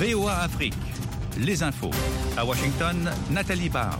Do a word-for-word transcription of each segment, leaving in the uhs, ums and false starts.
V O A Afrique, les infos. À Washington, Nathalie Barge.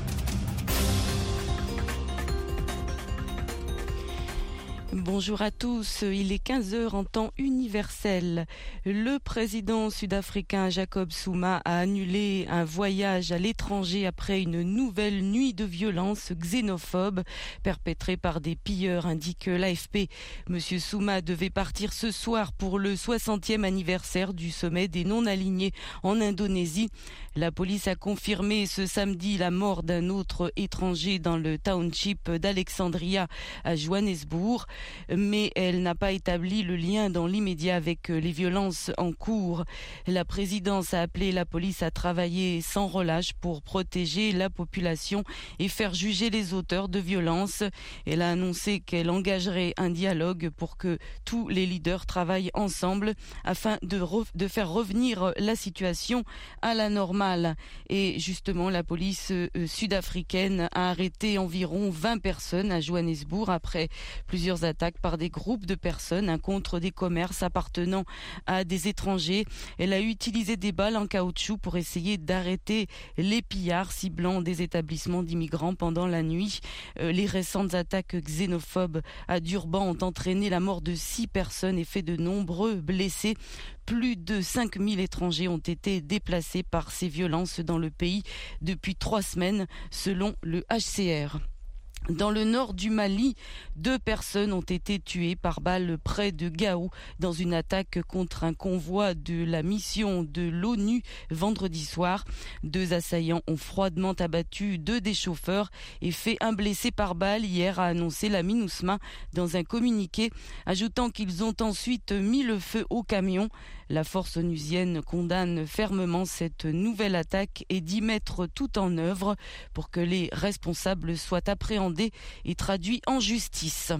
Bonjour à tous, il est quinze heures en temps universel. Le président sud-africain Jacob Zuma a annulé un voyage à l'étranger après une nouvelle nuit de violence xénophobe perpétrée par des pilleurs, indique l'A F P. Monsieur Zuma devait partir ce soir pour le soixantième anniversaire du sommet des non-alignés en Indonésie. La police a confirmé ce samedi la mort d'un autre étranger dans le township d'Alexandria à Johannesburg, mais elle n'a pas établi le lien dans l'immédiat avec les violences en cours. La présidence a appelé la police à travailler sans relâche pour protéger la population et faire juger les auteurs de violences. Elle a annoncé qu'elle engagerait un dialogue pour que tous les leaders travaillent ensemble afin de, re- de faire revenir la situation à la normale. Et justement, la police euh, sud-africaine a arrêté environ vingt personnes à Johannesburg après plusieurs attaques par des groupes de personnes hein, contre des commerces appartenant à des étrangers. Elle a utilisé des balles en caoutchouc pour essayer d'arrêter les pillards ciblant des établissements d'immigrants pendant la nuit. Euh, les récentes attaques xénophobes à Durban ont entraîné la mort de six personnes et fait de nombreux blessés. Plus de cinq mille étrangers ont été déplacés par ces violences dans le pays depuis trois semaines, selon le H C R. Dans le nord du Mali, deux personnes ont été tuées par balle près de Gao dans une attaque contre un convoi de la mission de l'ONU vendredi soir. Deux assaillants ont froidement abattu deux des chauffeurs et fait un blessé par balle hier, a annoncé la MINUSMA dans un communiqué, ajoutant qu'ils ont ensuite mis le feu au camion. La force onusienne condamne fermement cette nouvelle attaque et dit mettre tout en œuvre pour que les responsables soient appréhendés et traduits en justice.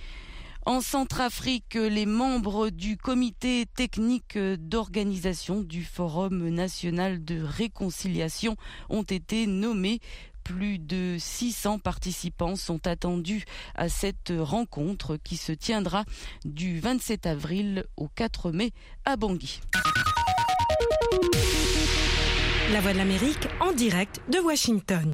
En Centrafrique, les membres du comité technique d'organisation du Forum national de réconciliation ont été nommés. Plus de six cents participants sont attendus à cette rencontre qui se tiendra du vingt-sept avril au quatre mai à Bangui. La Voix de l'Amérique en direct de Washington.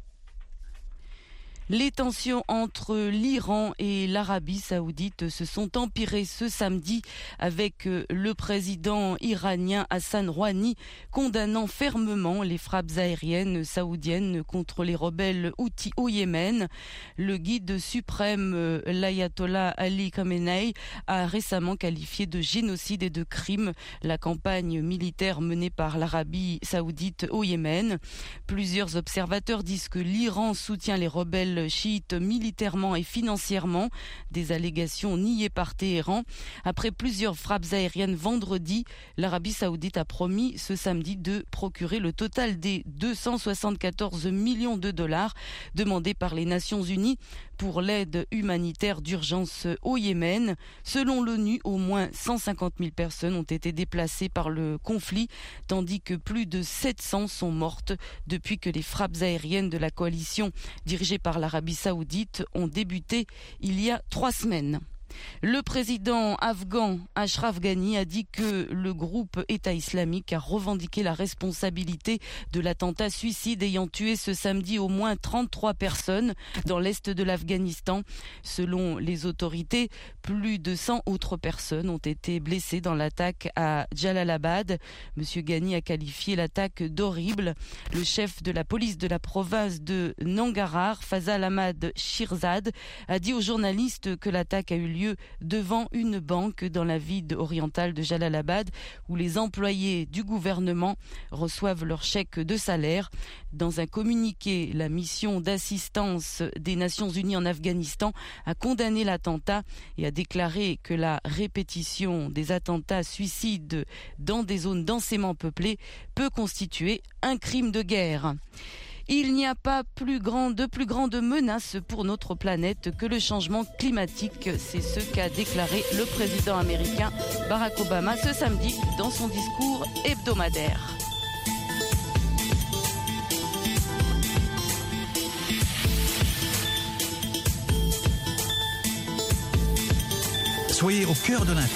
Les tensions entre l'Iran et l'Arabie saoudite se sont empirées ce samedi avec le président iranien Hassan Rouhani condamnant fermement les frappes aériennes saoudiennes contre les rebelles houthis au Yémen. Le guide suprême, l'ayatollah Ali Khamenei, a récemment qualifié de génocide et de crime la campagne militaire menée par l'Arabie saoudite au Yémen. Plusieurs observateurs disent que l'Iran soutient les rebelles chiites militairement et financièrement, des allégations niées par Téhéran. Après plusieurs frappes aériennes vendredi, l'Arabie saoudite a promis ce samedi de procurer le total des deux cent soixante-quatorze millions de dollars demandés par les Nations Unies pour l'aide humanitaire d'urgence au Yémen. Selon l'ONU, au moins cent cinquante mille personnes ont été déplacées par le conflit, tandis que plus de sept cents sont mortes depuis que les frappes aériennes de la coalition dirigée par l'Arabie saoudite ont débuté il y a trois semaines. Le président afghan Ashraf Ghani a dit que le groupe État islamique a revendiqué la responsabilité de l'attentat suicide ayant tué ce samedi au moins trente-trois personnes dans l'est de l'Afghanistan. Selon les autorités, plus de cent autres personnes ont été blessées dans l'attaque à Jalalabad. Monsieur Ghani a qualifié l'attaque d'horrible. Le chef de la police de la province de Nangarhar, Fazal Ahmad Shirzad, a dit aux journalistes que l'attaque a eu lieu devant une banque dans la ville orientale de Jalalabad où les employés du gouvernement reçoivent leur chèque de salaire. Dans un communiqué, la mission d'assistance des Nations Unies en Afghanistan a condamné l'attentat et a déclaré que la répétition des attentats suicides dans des zones densément peuplées peut constituer un crime de guerre. Il n'y a pas plus grand, de plus grande menace pour notre planète que le changement climatique. C'est ce qu'a déclaré le président américain Barack Obama ce samedi dans son discours hebdomadaire. Soyez au cœur de l'info.